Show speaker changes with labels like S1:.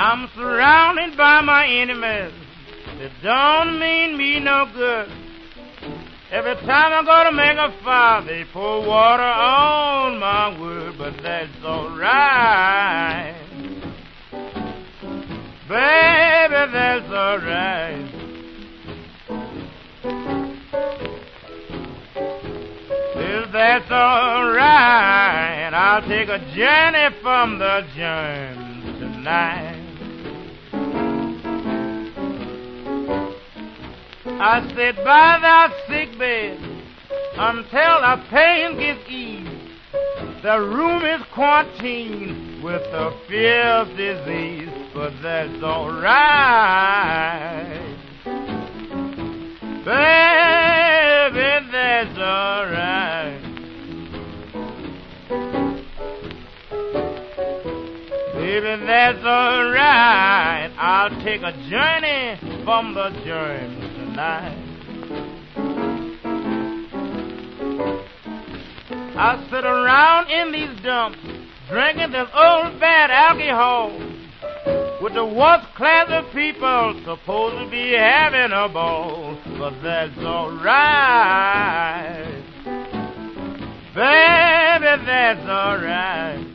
S1: I'm surrounded by my enemies. It don't mean me no good. Every time I go to make a fire, they pour water on my wood, but that's alright. Baby, that's alright. If that's alright, I'll take a journey from the germs tonight. I sit by that sick bed until the pain gets eased. The room is quarantined with a fierce disease, but that's alright. Baby, that's alright. Baby, that's alright. I'll take a journey from the germs tonight. I sit around in these dumps, drinking this old bad alcohol, with the worst class of people supposed to be having a ball, but that's alright. Baby, that's alright.